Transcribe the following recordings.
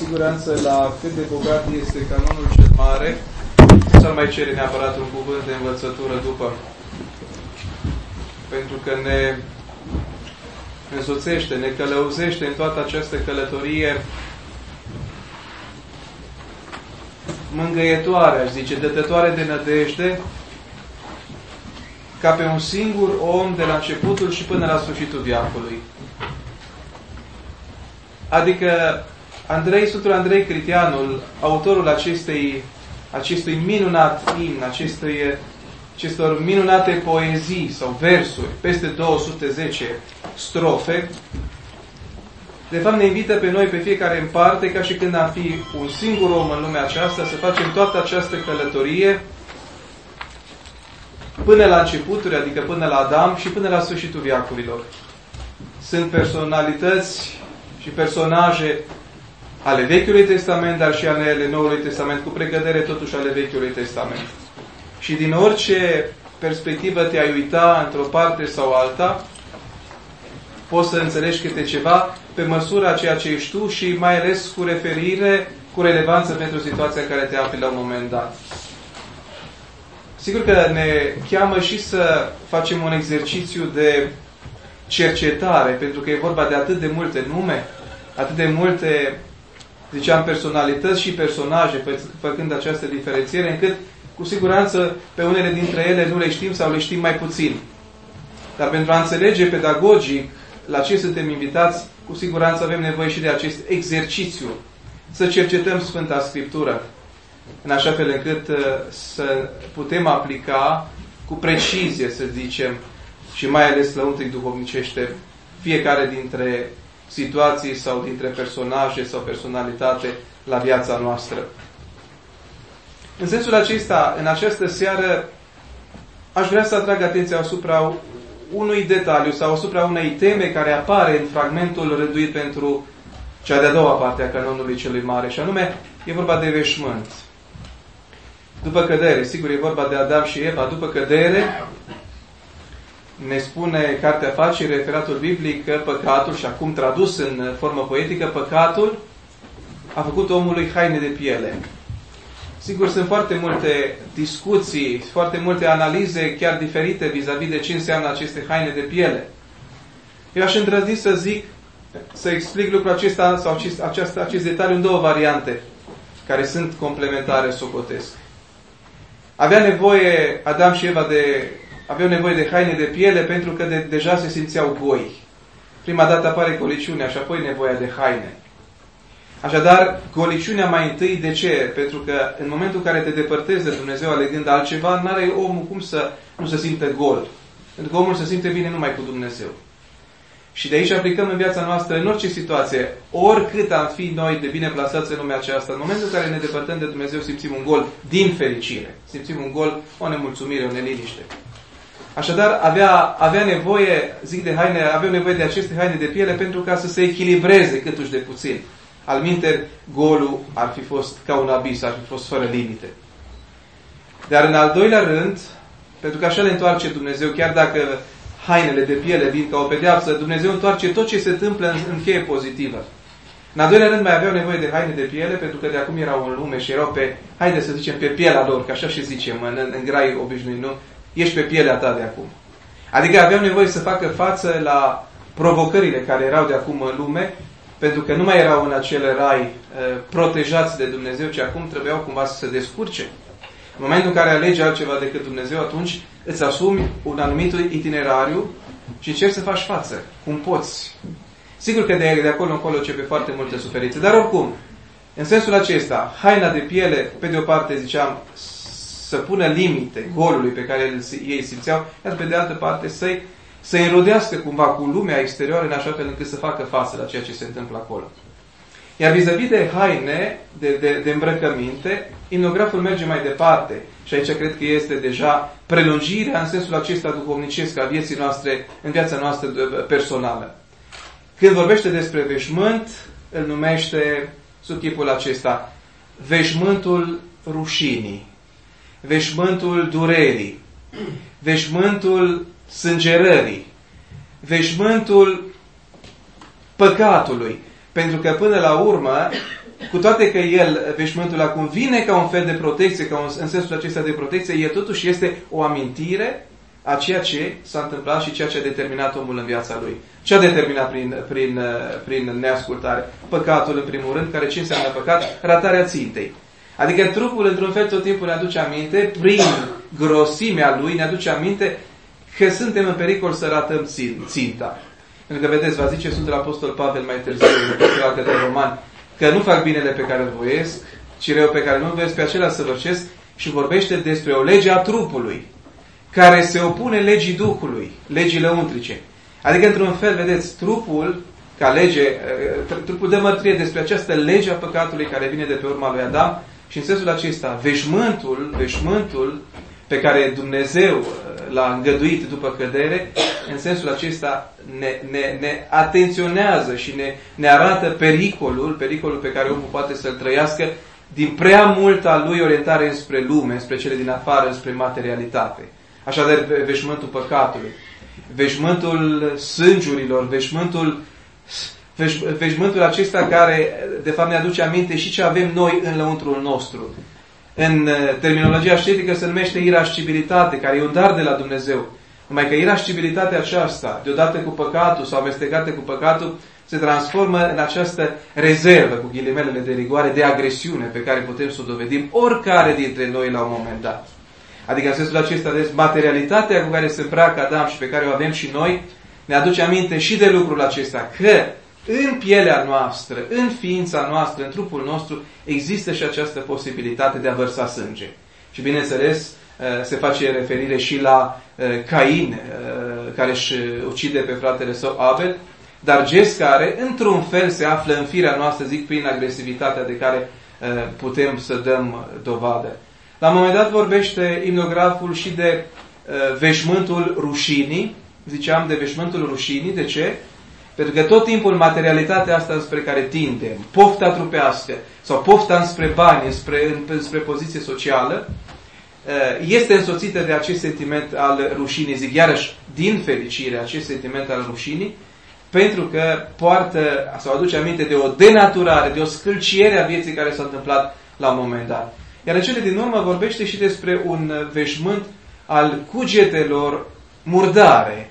siguranță la cât de bogat este canonul cel mare, nu mai cere neapărat un cuvânt de învățătură după. Pentru că ne însoțește, ne călăuzește în toată această călătorie mângâietoare, aș zice, dătătoare de nădejde, ca pe un singur om de la începutul și până la sfârșitul veacului. Adică Sfântul Andrei Critianul, autorul acestui minunat imn, acestor minunate poezii sau versuri, peste 210 strofe, de fapt ne invită pe noi, pe fiecare în parte, ca și când am fi un singur om în lumea aceasta, să facem toată această călătorie până la începuturi, adică până la Adam și până la sfârșitul veacurilor. Sunt personalități și personaje ale Vechiului Testament, dar și ale Noului Testament, cu precădere totuși ale Vechiului Testament. Și din orice perspectivă te-ai uita într-o parte sau alta, poți să înțelegi câte ceva pe măsura ceea ce ești tu și mai ales cu referire, cu relevanță pentru situația în care te afli la un moment dat. Sigur că ne cheamă și să facem un exercițiu de cercetare, pentru că e vorba de atât de multe nume, atât de multe, ziceam, personalități și personaje, făcând această diferențiere, încât, cu siguranță, pe unele dintre ele nu le știm sau le știm mai puțin. Dar pentru a înțelege pedagogic la ce suntem invitați, cu siguranță avem nevoie și de acest exercițiu. Să cercetăm Sfânta Scriptură, în așa fel încât să putem aplica cu precizie, să zicem, și mai ales lăuntric duhovnicește, fiecare dintre situații sau dintre personaje sau personalitate la viața noastră. În sensul acesta, în această seară, aș vrea să atrag atenția asupra unui detaliu sau asupra unei teme care apare în fragmentul rânduit pentru cea de-a doua parte a canonului celui mare, și anume, e vorba de veșmânt. După cădere, sigur, e vorba de Adam și Eva, după cădere, ne spune Cartea Facerii, referatul biblic, că păcatul, și acum tradus în formă poetică, păcatul a făcut omului haine de piele. Sigur, sunt foarte multe discuții, foarte multe analize chiar diferite vis-a-vis de ce înseamnă aceste haine de piele. Eu aș îndrăzni să zic, să explic lucrul acesta sau acest detaliu în două variante, care sunt complementare, socotesc. Avea nevoie Adam și Eva aveau nevoie de haine de piele pentru că deja se simțeau goi. Prima dată apare goliciunea și apoi nevoia de haine. Așadar, goliciunea mai întâi, de ce? Pentru că în momentul în care te depărtezi de Dumnezeu alegând altceva, n-are omul cum să nu se simte gol. Pentru că omul se simte bine numai cu Dumnezeu. Și de aici aplicăm în viața noastră, în orice situație, oricât am fi noi de bine plasați în lumea aceasta, în momentul în care ne depărtăm de Dumnezeu, simțim un gol din fericire. Simțim un gol, o nemulțumire, o neliniște. Așadar, avea nevoie, zic de haine, aveau nevoie de aceste haine de piele pentru ca să se echilibreze câtuși de puțin. Alminteri, golul ar fi fost ca un abis, ar fi fost fără limite. Dar în al doilea rând, pentru că așa le întoarce Dumnezeu, chiar dacă hainele de piele vin ca o pedeapsă, Dumnezeu întoarce tot ce se întâmplă în cheie pozitivă. În al doilea rând mai aveau nevoie de haine de piele, pentru că de acum erau în lume și erau haide să zicem, pe pielea lor, că așa și zicem, în grai obișnuit, nu? Ești pe pielea ta de acum. Adică aveau nevoie să facă față la provocările care erau de acum în lume, pentru că nu mai erau în acele rai protejați de Dumnezeu, ci acum trebuiau cumva să se descurce. În momentul în care alegi altceva decât Dumnezeu, atunci îți asumi un anumit itinerariu și încerci să faci față, cum poți. Sigur că de acolo încolo începe foarte multe suferințe, dar oricum, în sensul acesta, haina de piele, pe de o parte, ziceam, să pună limite golului pe care ei simțeau, iar pe de altă parte să înrodească cumva cu lumea exterioară în așa fel încât să facă față la ceea ce se întâmplă acolo. Iar vis-a-vis de haine, de îmbrăcăminte, imnograful merge mai departe și aici cred că este deja prelungirea în sensul acesta duhovnicesc a vieții noastre, în viața noastră personală. Când vorbește despre veșmânt, îl numește sub chipul acesta veșmântul rușinii, veșmântul durerii, veșmântul sângerării, veșmântul păcatului. Pentru că până la urmă, cu toate că el, veșmântul acum vine ca un fel de protecție, în sensul acesta de protecție, el totuși este o amintire a ceea ce s-a întâmplat și ceea ce a determinat omul în viața lui. Ce a determinat prin neascultare? Păcatul, în primul rând, care ce înseamnă păcat? Ratarea țintei. Adică trupul, într-un fel, tot timpul ne aduce aminte, prin grosimea lui, ne aduce aminte că suntem în pericol să ratăm ținta. Pentru că, vedeți, va zice Sfântul Apostol Pavel mai târziu, în Epistola către Romani, că nu fac binele pe care îl voiesc, ci rău pe care nu-l voiesc, pe acela săvârșesc, și vorbește despre o lege a trupului, care se opune legii Duhului, legii lăuntrice. Adică, într-un fel, vedeți, trupul, ca lege, trupul dă mărturie despre această lege a păcatului care vine de pe urma lui Adam și în sensul acesta, veșmântul pe care Dumnezeu l-a îngăduit după cădere, în sensul acesta ne atenționează și ne arată pericolul pe care omul poate să-l trăiască din prea multa lui orientare spre lume, spre cele din afară, spre materialitate. Așadar, veșmântul păcatului, veșmântul sângiurilor, veșmântul acesta care, de fapt, ne aduce aminte și ce avem noi în lăuntrul nostru. În terminologia ascetică se numește irascibilitate, care e un dar de la Dumnezeu. Numai că irascibilitatea aceasta, deodată cu păcatul sau amestecată cu păcatul, se transformă în această rezervă, cu ghilimelele de rigoare, de agresiune pe care putem să o dovedim oricare dintre noi la un moment dat. Adică în sensul acesta, deci, materialitatea cu care se îmbracă Adam și pe care o avem și noi, ne aduce aminte și de lucrul acesta, că în pielea noastră, în ființa noastră, în trupul nostru, există și această posibilitate de a vărsa sânge. Și bineînțeles, se face referire și la Cain, care își ucide pe fratele său Abel, dar gest care, într-un fel, se află în firea noastră, zic, prin agresivitatea de care putem să dăm dovadă. La un moment dat vorbește imnograful și de veșmântul rușinii. Ziceam de veșmântul rușinii. De ce? Pentru că tot timpul materialitatea asta spre care tindem, pofta trupească sau pofta înspre bani, înspre poziție socială, este însoțită de acest sentiment al rușinii. Zic iarăși, din fericire, acest sentiment al rușinii, pentru că poartă sau aduce aminte de o denaturare, de o scâlciere a vieții care s-a întâmplat la un moment dat. Iar în cele din urmă vorbește și despre un veșmânt al cugetelor murdare.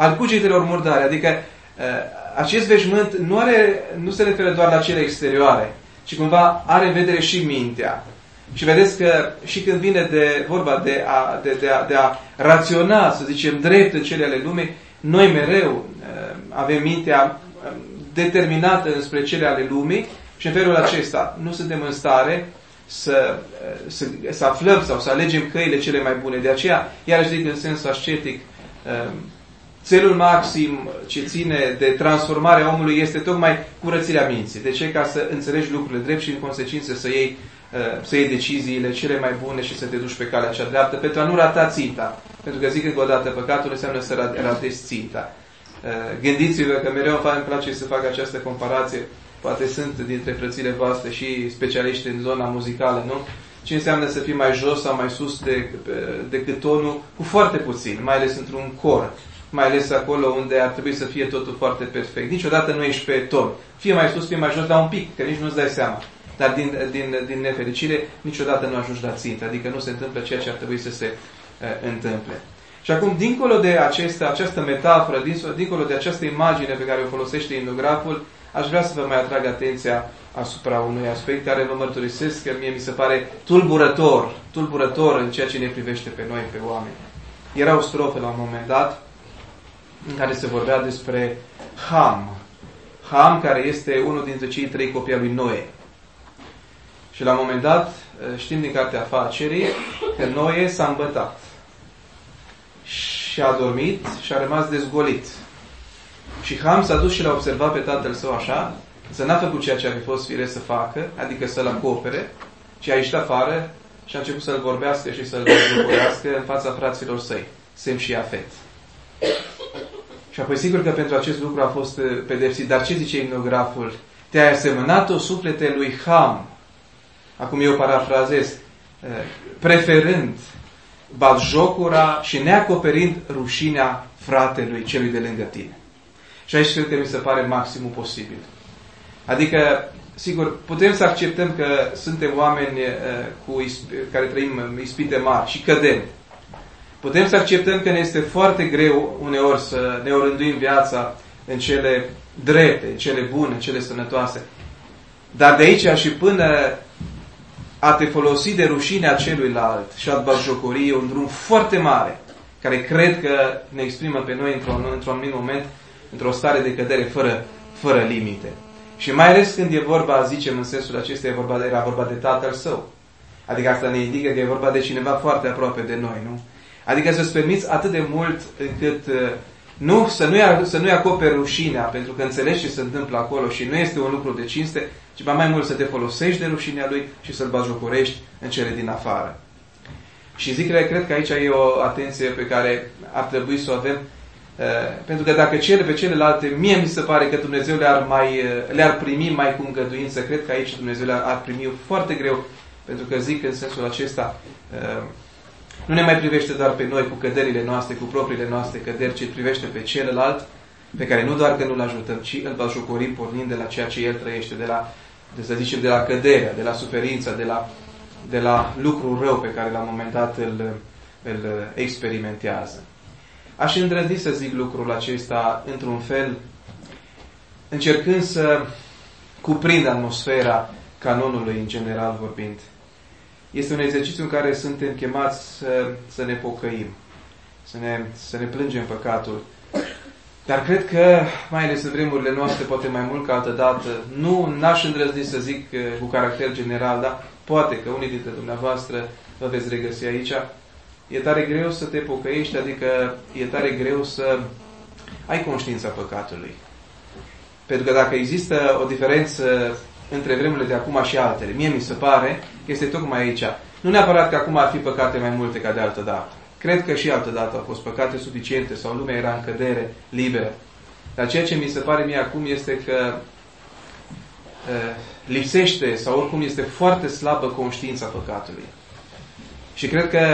Adică acest veșmânt nu se referă doar la cele exterioare, ci cumva are în vedere și mintea. Și vedeți că și când vine vorba de a raționa, să zicem, drept în cele ale lumii, noi mereu avem mintea determinată înspre cele ale lumii și în felul acesta nu suntem în stare să aflăm sau să alegem căile cele mai bune. De aceea, iarăși zic în sens ascetic, țelul maxim ce ține de transformarea omului este tocmai curățirea minții. De ce? Ca să înțelegi lucrurile drept și în consecință să iei deciziile cele mai bune și să te duci pe calea cea dreaptă pentru a nu rata ținta. Pentru că zic încă o dată, păcatul înseamnă să ratezi ținta. Gândiți-vă că mereu îmi place să fac această comparație. Poate sunt dintre frățile voastre și specialiști în zona muzicală, nu? Ce înseamnă să fii mai jos sau mai sus decât tonul cu foarte puțin, mai ales într-un cor, mai ales acolo unde ar trebui să fie totul foarte perfect. Niciodată nu ești pe ton. Fie mai sus, fie mai jos, dar un pic, că nici nu-ți dai seama. Dar din nefericire, niciodată nu ajungi la țintă, adică nu se întâmplă ceea ce ar trebui să se întâmple. Și acum, dincolo de această metaforă, dincolo de această imagine pe care o folosește imnograful, aș vrea să vă mai atrag atenția asupra unui aspect care vă mărturisesc că mie mi se pare tulburător în ceea ce ne privește pe noi, pe oameni. Era o strofă la un moment dat în care se vorbea despre Ham. Ham, care este unul dintre cei 3 copii al lui Noe. Și la un moment dat, știm din Cartea Afacerii că Noe s-a îmbătat și a dormit și a rămas dezgolit. Și Ham s-a dus și l-a observat pe tatăl său așa, să n-a făcut ceea ce ar fi fost firesc să facă, adică să-l acopere, ci a ieșit afară și a început să-l vorbească și să-l dezvorească în fața fraților săi, Sem și Afet. Și apoi sigur că pentru acest lucru a fost pedepsit. Dar ce zice imnograful? Te-ai asemănat-o suflete lui Ham. Acum eu parafrazez, preferând batjocura și neacoperind rușinea fratelui celui de lângă tine. Și aici cred că mi se pare maximul posibil. Adică sigur, putem să acceptăm că suntem oameni care trăim ispite mari și cădem. Putem să acceptăm că ne este foarte greu uneori să ne orânduim viața în cele drepte, în cele bune, în cele sănătoase. Dar de aici și până a te folosi de rușinea celuilalt și a-ți batjocori, e un drum foarte mare, care cred că ne exprimă pe noi într-un anumit moment, într-o stare de cădere fără limite. Și mai ales când e vorba, zicem în sensul acesta, era vorba de tatăl său. Adică asta ne indică că e vorba de cineva foarte aproape de noi, nu? Adică să-ți permiți atât de mult încât să nu-i acoperi rușinea, pentru că înțelegi ce se întâmplă acolo și nu este un lucru de cinste, ci mai mult să te folosești de rușinea lui și să-l batjocorești în cele din afară. Și cred că aici e o atenție pe care ar trebui să o avem, pentru că dacă pe celelalte, mie mi se pare că Dumnezeu le-ar primi mai cu îngăduință, cred că aici Dumnezeu le-ar primi foarte greu, pentru că zic în sensul acesta, nu ne mai privește doar pe noi cu căderile noastre, cu propriile noastre căderi, ci privește pe celălalt, pe care nu doar că nu-l ajutăm, ci îl batjocorim pornind de la ceea ce el trăiește, de la căderea, de la suferința, de la lucrul rău pe care la un moment dat îl experimentează. Aș îndrăzni să zic lucrul acesta într-un fel, încercând să cuprind atmosfera canonului în general vorbind. Este un exercițiu în care suntem chemați să ne pocăim, să ne plângem păcatul. Dar cred că, mai ales în vremurile noastre, poate mai mult ca altă dată, n-aș îndrăzni să zic cu caracter general, dar poate că unii dintre dumneavoastră vă veți regăsi aici. E tare greu să te pocăiești, adică e tare greu să ai conștiința păcatului. Pentru că dacă există o diferență între vremurile de acum și altele, mie mi se pare că este tocmai aici. Nu neapărat că acum ar fi păcate mai multe ca de altă dată. Cred că și altă dată au fost păcate suficiente sau lumea era în cădere liberă. Dar ceea ce mi se pare mie acum este că lipsește sau oricum este foarte slabă conștiința păcatului. Și cred că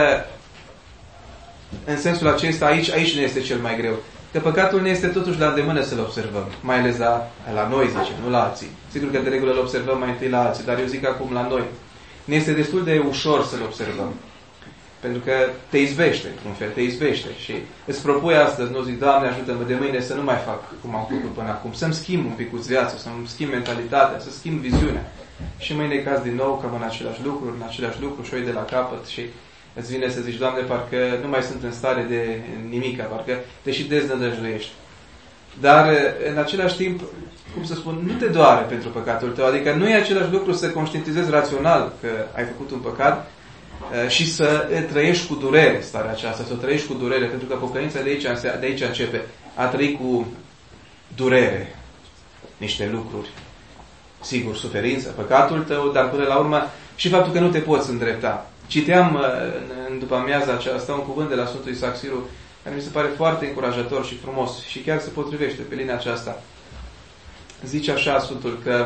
în sensul acesta aici ne este cel mai greu. Că păcatul ne este totuși la îndemână să-l observăm. Mai ales la noi, zicem, nu la alții. Sigur că de regulă îl observăm mai întâi la alții, dar eu zic acum la noi. Ne este destul de ușor să-l observăm. Pentru că te izbește, într-un fel, te izbește. Și îți propui astăzi, nu zic, Doamne, ajută-mă de mâine să nu mai fac cum am făcut până acum. Să-mi schimb un pic cu viața, să-mi schimb mentalitatea, să schimb viziunea. Și mâine caz din nou cam în același lucru și o iei de la capăt și îți vine să zici, Doamne, parcă nu mai sunt în stare de nimica, parcă te și deznădăjduiești. Dar, în același timp, cum să spun, nu te doare pentru păcatul tău. Adică nu e același lucru să conștientizezi rațional că ai făcut un păcat și să trăiești cu durere starea aceasta, să o trăiești cu durere, pentru că pocăința de aici începe. A trăi cu durere niște lucruri. Sigur, suferință, păcatul tău, dar până la urmă și faptul că nu te poți îndrepta. Citeam în după amiaza aceasta un cuvânt de la Sfântul Isaac Siru care mi se pare foarte încurajator și frumos și chiar se potrivește pe linia aceasta. Zice așa Sfântul că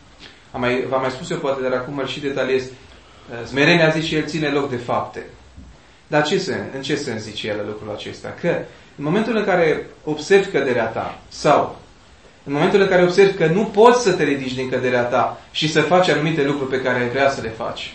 v-am mai spus eu poate, dar acum îl și detaliez. Smerenia, zice, el ține loc de fapte. Dar în ce sens zice el lucrul acesta? Că în momentul în care observi căderea ta sau în momentul în care observi că nu poți să te ridici din căderea ta și să faci anumite lucruri pe care ai vrea să le faci,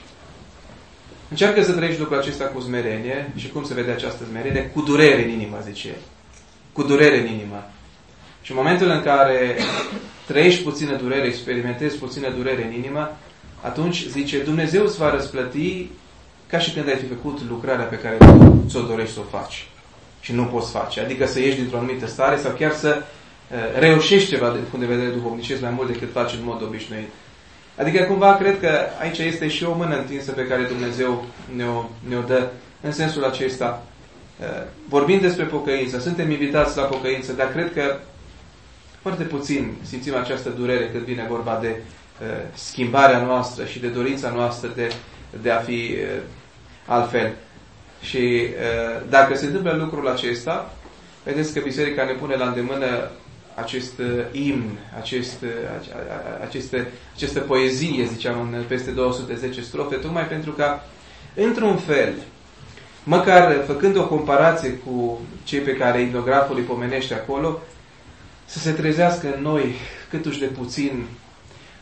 încearcă să trăiești lucrul acesta cu smerenie. Și cum se vede această smerenie? Cu durere în inimă, zice el. Cu durere în inimă. Și în momentul în care trăiești puțină durere, experimentezi puțină durere în inimă, atunci, zice, Dumnezeu îți va răsplăti ca și când ai fi făcut lucrarea pe care tu ți-o dorești să o faci. Și nu poți face. Adică să ieși dintr-o anumită stare sau chiar să reușești ceva din punct de vedere duhovnicesc mai mult decât faci în mod obișnuit. Adică cumva cred că aici este și o mână întinsă pe care Dumnezeu ne-o dă în sensul acesta. Vorbind despre pocăință, suntem invitați la pocăință, dar cred că foarte puțin simțim această durere când vine vorba de schimbarea noastră și de dorința noastră de a fi altfel. Și dacă se întâmplă lucrul acesta, vedeți că Biserica ne pune la îndemână acest imn, această poezie, ziceam, în peste 210 strofe, tocmai pentru că, într-un fel, măcar făcând o comparație cu cei pe care imnograful îi pomenește acolo, să se trezească în noi câtuși de puțin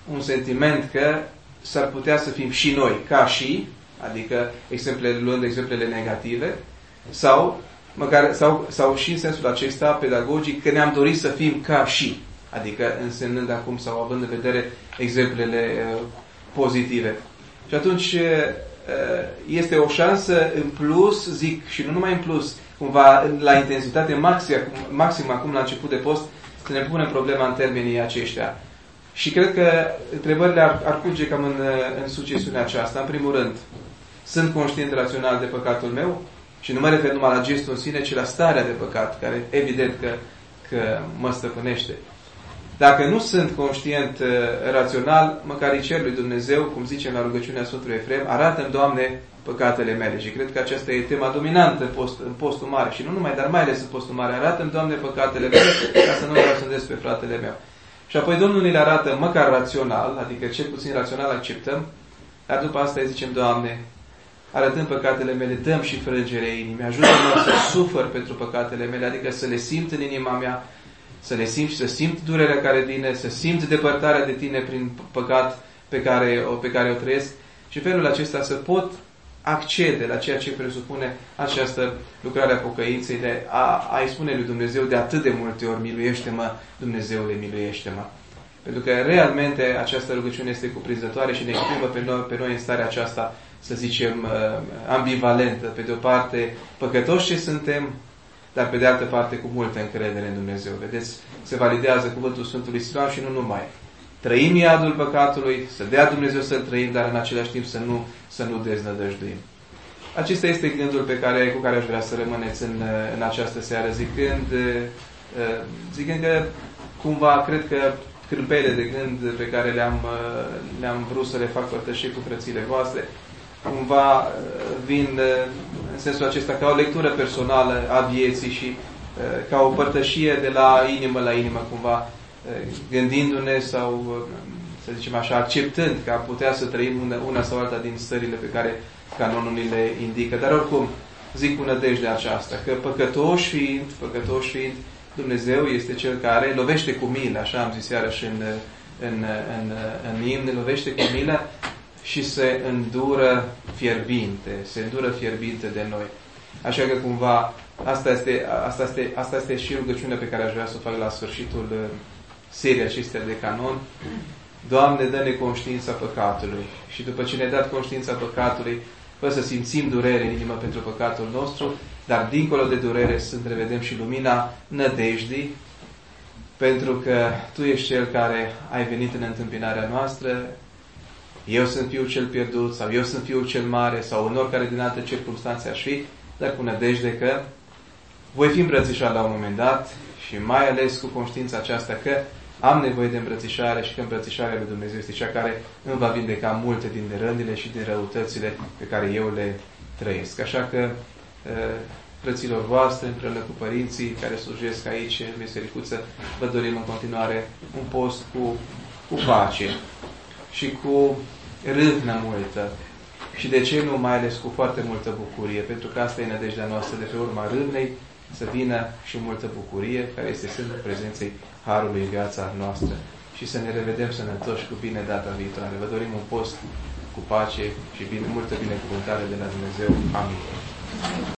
un sentiment că s-ar putea să fim și noi ca și, adică luând exemplele negative, sau și în sensul acesta pedagogic că ne-am dorit să fim ca și, adică însemnând acum sau având în vedere exemplele pozitive. Și atunci este o șansă în plus, zic, și nu numai în plus, cumva la intensitate maximă acum la început de post, să ne punem problema în termenii aceștia. Și cred că întrebările ar curge cam în succesiunea aceasta. În primul rând, sunt conștient rațional de păcatul meu? Și nu mă refer numai la gestul în sine, ci la starea de păcat, care evident că mă stăpânește. Dacă nu sunt conștient rațional, măcar îi cer lui Dumnezeu, cum zicem la rugăciunea Sfântului Efrem, arată-mi, Doamne, păcatele mele. Și cred că aceasta e tema dominantă în postul mare. Și nu numai, dar mai ales în postul mare. Arată-mi, Doamne, păcatele mele, ca să nu mă răsândesc pe fratele meu. Și apoi Domnul ne le arată măcar rațional, adică cel puțin rațional acceptăm, dar după asta îi zicem, Doamne, arătând păcatele mele, dăm și frângerea inimii, ajută-mă să sufăr pentru păcatele mele, adică să le simt în inima mea, să le simt și să simt durerea care vine, să simt depărtarea de Tine prin păcat pe care o trăiesc și felul acesta să pot accede la ceea ce presupune această lucrare a pocăinței, de a-i spune lui Dumnezeu de atât de multe ori, miluiește-mă, Dumnezeule, miluiește-mă. Pentru că realmente această rugăciune este cuprinzătoare și ne exprimă pe noi în starea aceasta, să zicem, ambivalentă. Pe de o parte, păcătoși ce suntem, dar pe de altă parte cu multă încredere în Dumnezeu. Vedeți, se validează cuvântul Sfântului Siloam și nu numai. Trăim iadul păcatului, să dea Dumnezeu să-l trăim, dar în același timp să nu deznădăjduim. Acesta este gândul cu care aș vrea să rămâneți în această seară, zicând că cumva cred că cârpele de gând pe care le-am vrut să le fac părtășie cu frățile voastre, cumva vin în sensul acesta ca o lectură personală a vieții și ca o părtășie de la inimă, cumva gândindu-ne sau, să zicem așa, acceptând că am putea să trăim una sau alta din stările pe care canonul ni le indică. Dar oricum, zic cu nădejdea aceasta, că păcătoși fiind, Dumnezeu este Cel care lovește cu milă, așa am zis iarăși în imn, lovește cu milă și se îndură fierbinte de noi. Așa că cumva asta este și rugăciunea pe care aș vrea să o fac la sfârșitul seriei acestea de canon. Doamne, dă-ne conștiința păcatului. Și după ce ne-ai dat conștiința păcatului, fă să simțim durere în inimă pentru păcatul nostru, dar dincolo de durere să întrevedem și lumina nădejdii, pentru că Tu ești Cel care ai venit în întâmpinarea noastră. Eu sunt fiul cel pierdut, sau eu sunt fiul cel mare, sau în oricare din alte circunstanțe aș fi, dar cu nădejde că voi fi îmbrățișat la un moment dat și mai ales cu conștiința aceasta că am nevoie de îmbrățișare și că îmbrățișarea lui Dumnezeu este cea care îmi va vindeca multe din rănile și din răutățile pe care eu le trăiesc. Așa că, frăților voastre, împreună cu părinții care slujesc aici în bisericuță, vă dorim în continuare un post cu pace și cu râvnă multă și de ce nu, mai ales cu foarte multă bucurie, pentru că asta e nădejdea noastră, de pe urma râvnei să vină și multă bucurie, care este sâmbul prezenței Harului în viața noastră și să ne revedem sănătoși cu bine data viitoare. Vă dorim un post cu pace și multă binecuvântare de la Dumnezeu. Amin.